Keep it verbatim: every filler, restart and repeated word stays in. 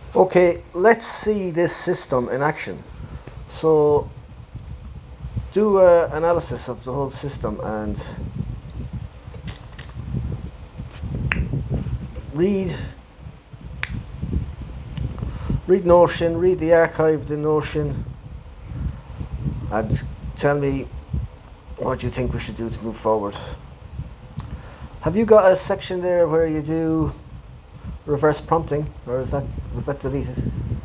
Okay, let's see this system in action. So do an analysis of the whole system and read read Notion, read the archived in Notion, and tell me what you think we should do to move forward. Have you got a section there where you do reverse prompting, or is that was that deleted?